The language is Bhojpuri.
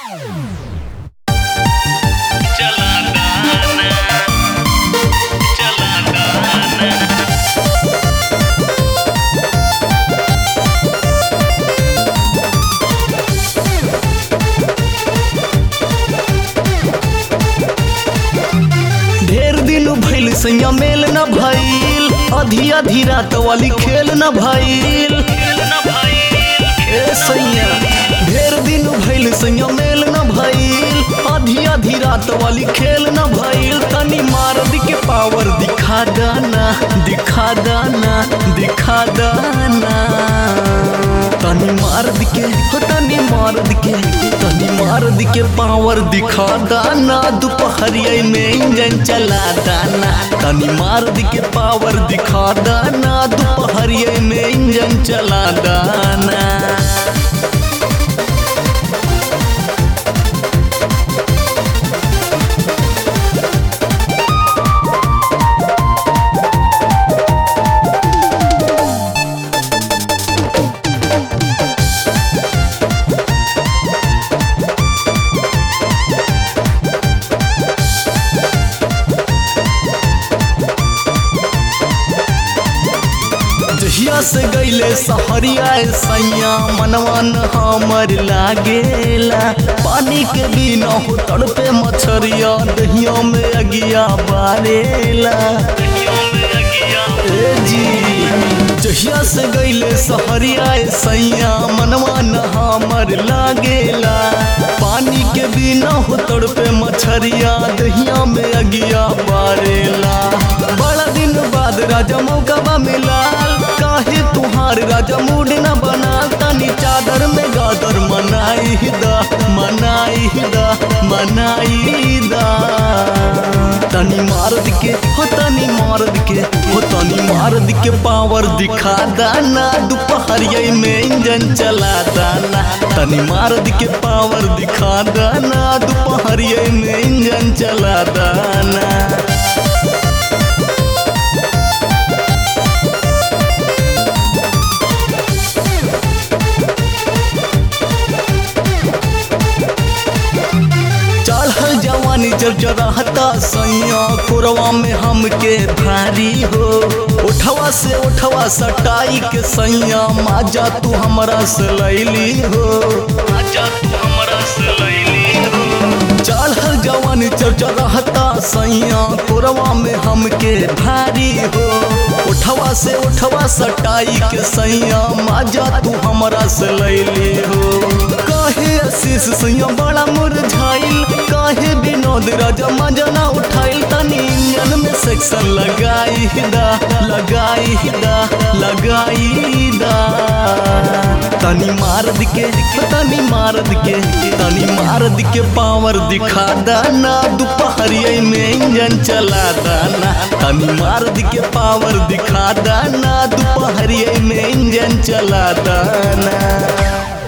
सैया मेल न भइल, आधी आधी रात वाली खेल न भइल। ए सैया ढेर दिन भइल सैया मेल न भइल, आधी आधी रात वाली खेल न भइल। तनी मारद के पावर दिखा दाना, दिखा दाना, दिखा दाना। तनी मारद के तनी मारद के तनी मारद के पावर दिखा दाना, दोपहरिया में इंजन चला दाना। तनी मारद के पावर दिखा दाना, दोपहरिया में इंजन चला दाना। जहिया से गईले सहरिया सैया, मनवन हमर लागेला। पानी के बिना हो तड़पे मछरिया, दहिया में अगिया बारेला। ए जी जहिया से गईले सहरिया सैया, मनवन हमर लागेला। पानी के बिना हो तड़पे मछरिया, दहिया में अगिया बारेला। बड़ा दिन बाद राजा मौका मिला, काहे तुहार राजा मूड न बना। तनी चादर में गादर मनाई दा, मनाई दा, मनाई दा। तनी मारद के तनी मारद के तनी मारद के पावर दिखा दाना, दोपहरिया में इंजन चला दाना। तनी मारद के पावर दिखा दाना, दोपहरिया में इंजन चला दाना। जवानी जर्जराहता सैया, कोरवा में हमके भारी हो। उठवा से उठवा सटाई के सैया, माजा तू हमरा से लैली हो, माजा तू हमरा से लैली हो। चढ़ल जवानी जर्जराहता सैया, कोरवा में हमके भारी हो। उठवा से उठवा सटाई के सैया, माजा तू हमरा से लैली हो। काहे आशीष सैया बड़ा मुरझाइल, काहे विनोद राजा मजा ना उठाइल। तनी इंजन में सेक्शन लगाई दा, लगाई दा, लगाई दा। तनी मारद के तनी मारद के तनी मारद के पावर दिखा दाना, दोपहरिया में इंजन चला दाना। तनी मारद के पावर दिखा दाना, दोपहरिया में इंजन चला दाना।